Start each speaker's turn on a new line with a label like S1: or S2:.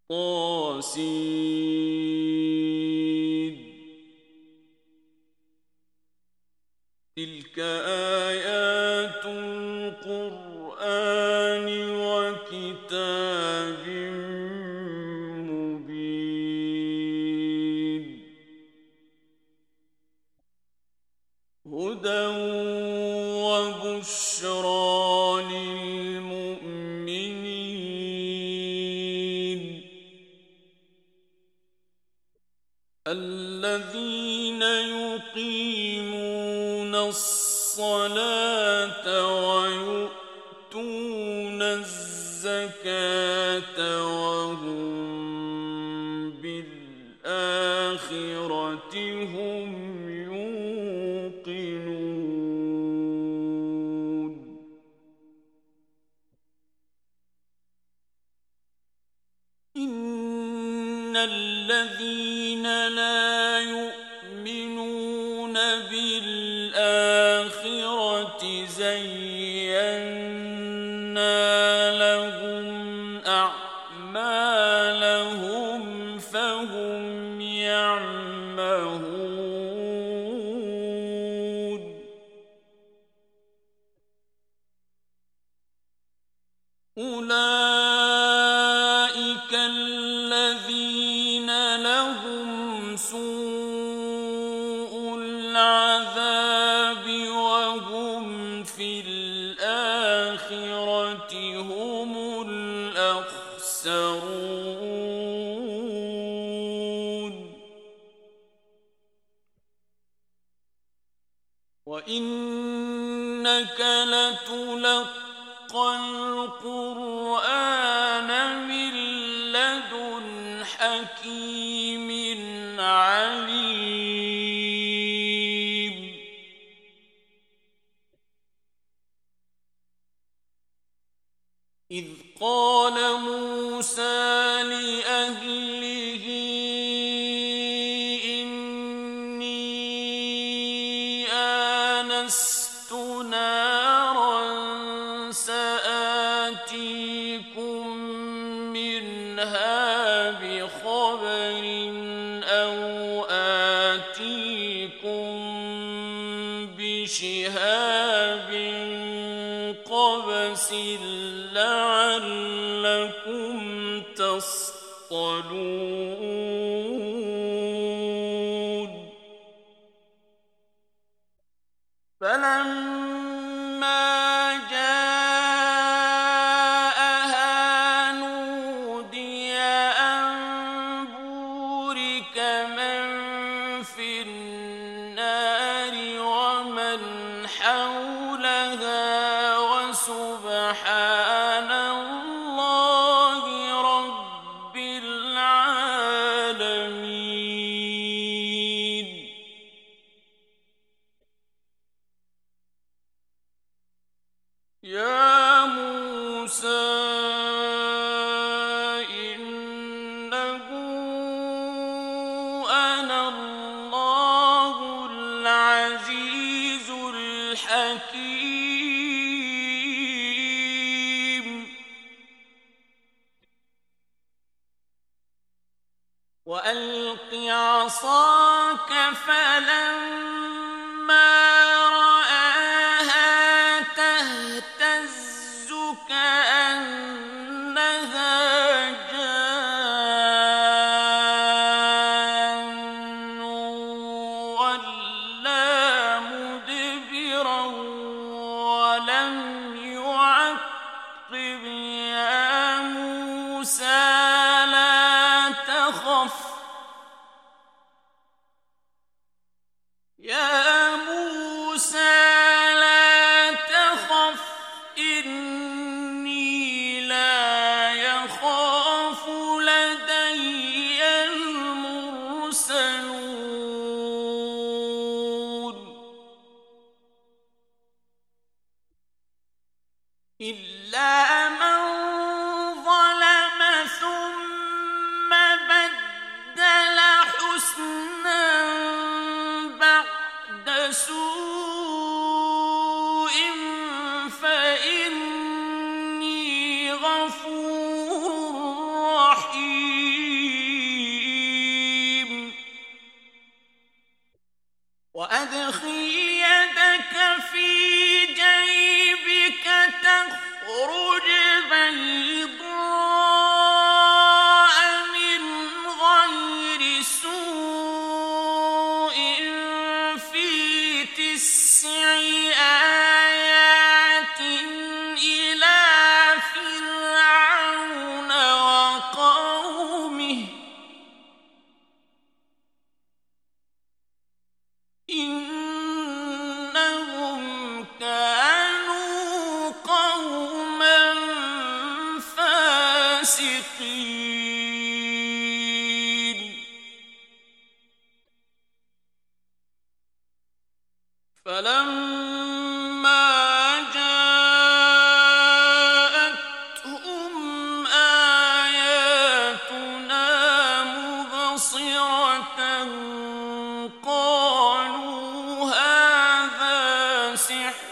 S1: طس. تلك آيات القرآن وكتاب مبين. هدى وبشرى للمؤمنين الذين يقيمون الصلاة ويؤتون الزكاة وهم بالآخرة هم يوقنون. إن الذين لا يؤمنون بالآخرة زينا لهم أعمالهم فهم يعمهون. أولئك الذين لهم سوء العذاب وهم في الآخرة هم الأخسرون. وإنك لتلقى القرآن من لدن حكيم عليم. إذ قال موسى لأهله إني آنست نارا سآتيكم منها بخبر أو آتيكم بشهاب قبس لعلكم تصطلون. فلما جاءها نودي أن بورك من في النار ومن حولها وسبحان الله رب العالمين. يا موسى إنه أنا الله العزيز الحكيم. وألق عصاك فلما رآها تهتز كأنها جان ولا مدبرا ولم يعقب. يا موسى لا تخف. يا موسى لا تخف إني لا يخاف فاسقين فلما جاءتهم آياتنا مبصرة قالوا هذا سحر